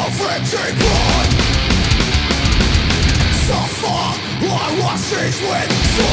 avenging blood. So far, I was seized with